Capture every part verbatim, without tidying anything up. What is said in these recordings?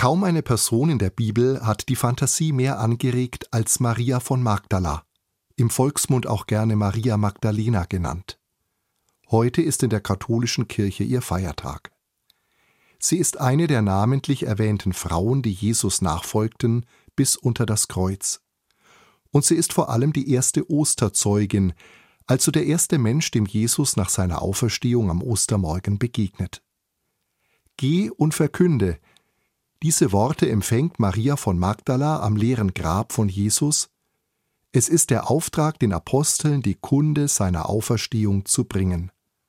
Kaum eine Person in der Bibel hat die Fantasie mehr angeregt als Maria von Magdala, im Volksmund auch gerne Maria Magdalena genannt. Heute ist in der katholischen Kirche ihr Feiertag. Sie ist eine der namentlich erwähnten Frauen, die Jesus nachfolgten, bis unter das Kreuz. Und sie ist vor allem die erste Osterzeugin, also der erste Mensch, dem Jesus nach seiner Auferstehung am Ostermorgen begegnet. Geh und verkünde. Diese Worte empfängt Maria von Magdala am leeren Grab von Jesus. Es ist der Auftrag, den Aposteln die Kunde seiner Auferstehung zu bringen.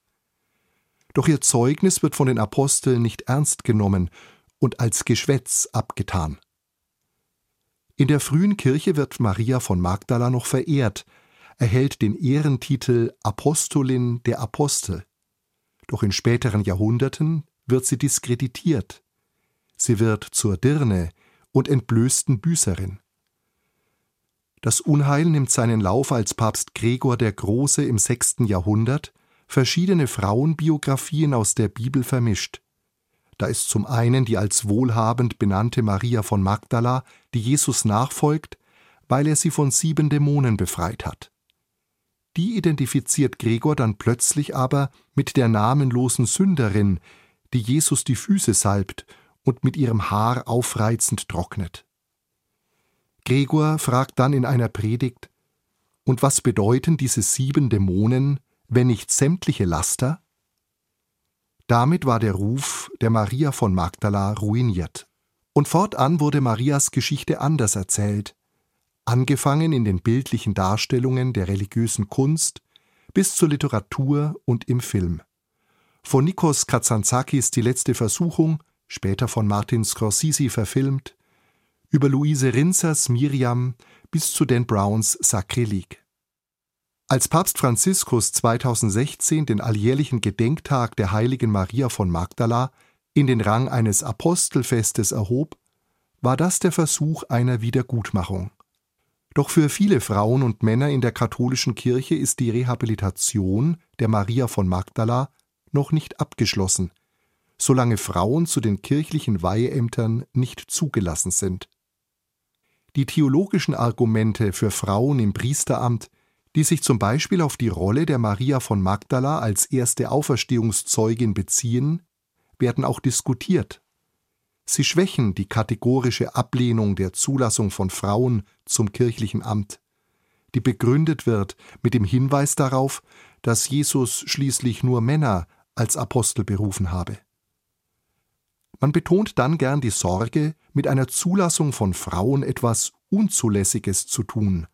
Doch ihr Zeugnis wird von den Aposteln nicht ernst genommen und als Geschwätz abgetan. In der frühen Kirche wird Maria von Magdala noch verehrt, erhält den Ehrentitel Apostolin der Apostel. Doch in späteren Jahrhunderten wird sie diskreditiert. Sie wird zur Dirne und entblößten Büßerin. Das Unheil nimmt seinen Lauf, als Papst Gregor der Große im sechsten Jahrhundert verschiedene Frauenbiografien aus der Bibel vermischt. Da ist zum einen die als wohlhabend benannte Maria von Magdala, die Jesus nachfolgt, weil er sie von sieben Dämonen befreit hat. Die identifiziert Gregor dann plötzlich aber mit der namenlosen Sünderin, die Jesus die Füße salbt und mit ihrem Haar aufreizend trocknet. Gregor fragt dann in einer Predigt: Und was bedeuten diese sieben Dämonen, wenn nicht sämtliche Laster? Damit war der Ruf der Maria von Magdala ruiniert. Und fortan wurde Marias Geschichte anders erzählt, angefangen in den bildlichen Darstellungen der religiösen Kunst bis zur Literatur und im Film. Von Nikos Kazantzakis Die letzte Versuchung, später von Martin Scorsese verfilmt, über Luise Rinzers Miriam bis zu Dan Browns Sakrileg. Als Papst Franziskus zweitausendsechzehn den alljährlichen Gedenktag der heiligen Maria von Magdala in den Rang eines Apostelfestes erhob, war das der Versuch einer Wiedergutmachung. Doch für viele Frauen und Männer in der katholischen Kirche ist die Rehabilitation der Maria von Magdala noch nicht abgeschlossen, solange Frauen zu den kirchlichen Weiheämtern nicht zugelassen sind. Die theologischen Argumente für Frauen im Priesteramt, die sich zum Beispiel auf die Rolle der Maria von Magdala als erste Auferstehungszeugin beziehen, werden auch diskutiert. Sie schwächen die kategorische Ablehnung der Zulassung von Frauen zum kirchlichen Amt, die begründet wird mit dem Hinweis darauf, dass Jesus schließlich nur Männer als Apostel berufen habe. Man betont dann gern die Sorge, mit einer Zulassung von Frauen etwas Unzulässiges zu tun.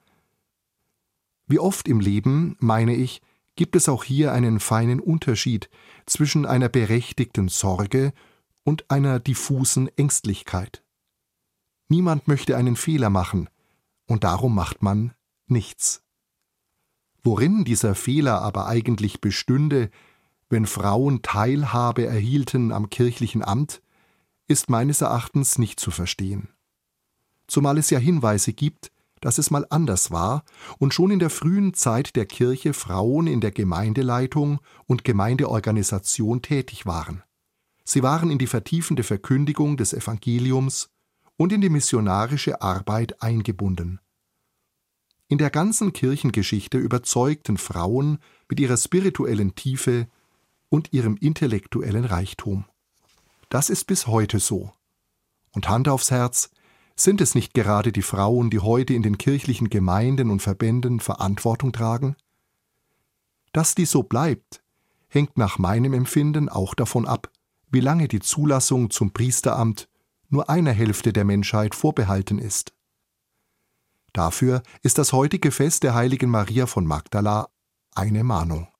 Wie oft im Leben, meine ich, gibt es auch hier einen feinen Unterschied zwischen einer berechtigten Sorge und einer diffusen Ängstlichkeit. Niemand möchte einen Fehler machen, und darum macht man nichts. Worin dieser Fehler aber eigentlich bestünde, wenn Frauen Teilhabe erhielten am kirchlichen Amt, ist meines Erachtens nicht zu verstehen. Zumal es ja Hinweise gibt, dass es mal anders war und schon in der frühen Zeit der Kirche Frauen in der Gemeindeleitung und Gemeindeorganisation tätig waren. Sie waren in die vertiefende Verkündigung des Evangeliums und in die missionarische Arbeit eingebunden. In der ganzen Kirchengeschichte überzeugten Frauen mit ihrer spirituellen Tiefe und ihrem intellektuellen Reichtum. Das ist bis heute so. Und Hand aufs Herz, sind es nicht gerade die Frauen, die heute in den kirchlichen Gemeinden und Verbänden Verantwortung tragen? Dass dies so bleibt, hängt nach meinem Empfinden auch davon ab, wie lange die Zulassung zum Priesteramt nur einer Hälfte der Menschheit vorbehalten ist. Dafür ist das heutige Fest der heiligen Maria von Magdala eine Mahnung.